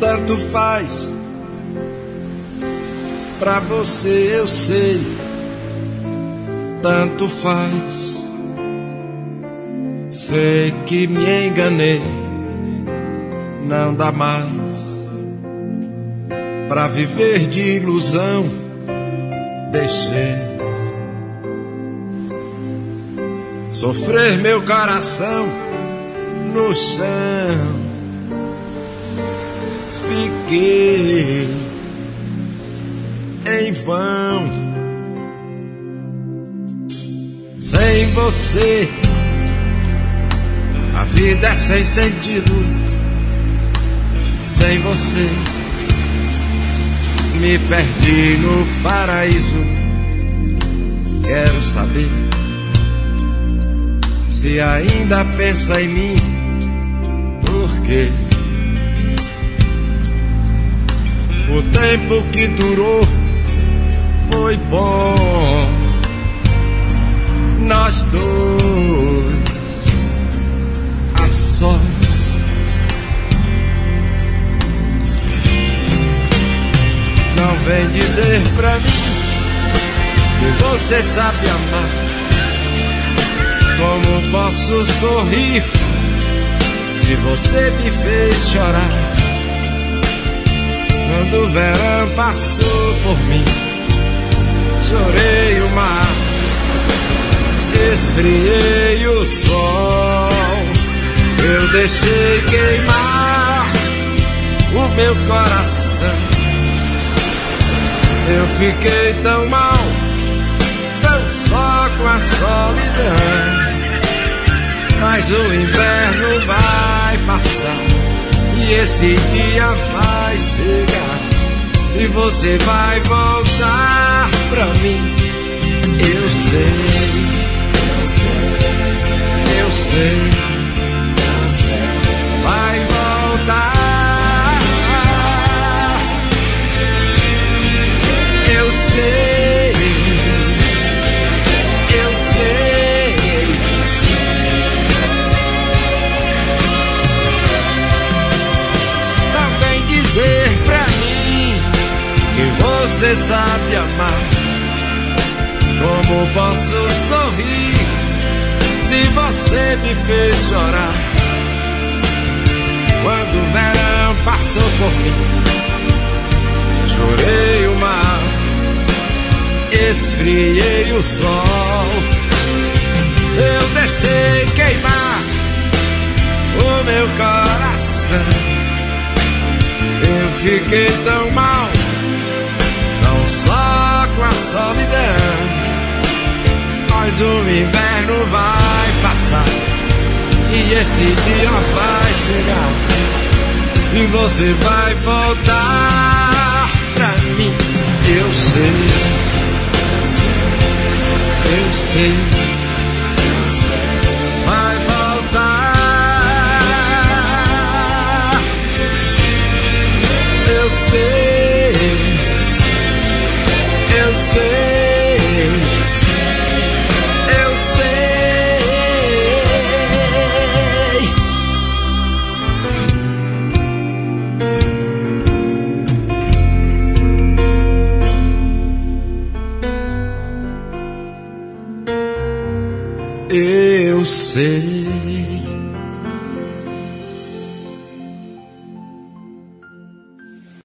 tanto faz. Pra você eu sei, tanto faz. Sei que me enganei, não dá mais pra viver de ilusão. Deixei sofrer meu coração no chão. Fiquei em vão. Sem você a vida é sem sentido. Sem você me perdi no paraíso. Quero saber se ainda pensa em mim. Por quê? O tempo que durou foi bom, nós dois a sós. Não vem dizer pra mim que você sabe amar. Como posso sorrir se você me fez chorar? Quando o verão passou por mim, chorei o mar, esfriei o sol. Eu deixei queimar o meu coração. Eu fiquei tão mal, tão só com a solidão. Mas o inverno vai passar e esse dia vai chegar e você vai voltar pra mim. Eu sei, eu sei, eu sei, eu sei. Vai voltar. Eu sei, eu sei. Não vem dizer pra mim que você sabe amar. Como posso sorrir se você me fez chorar? Quando o verão passou por mim, chorei o mar, esfriei o sol. Eu deixei queimar o meu coração. Eu fiquei tão mal, não só com a solidão. Mas o inverno vai passar e esse dia vai chegar e você vai voltar pra mim. Eu sei, eu sei, vai voltar. Eu sei, eu sei. Eu sei.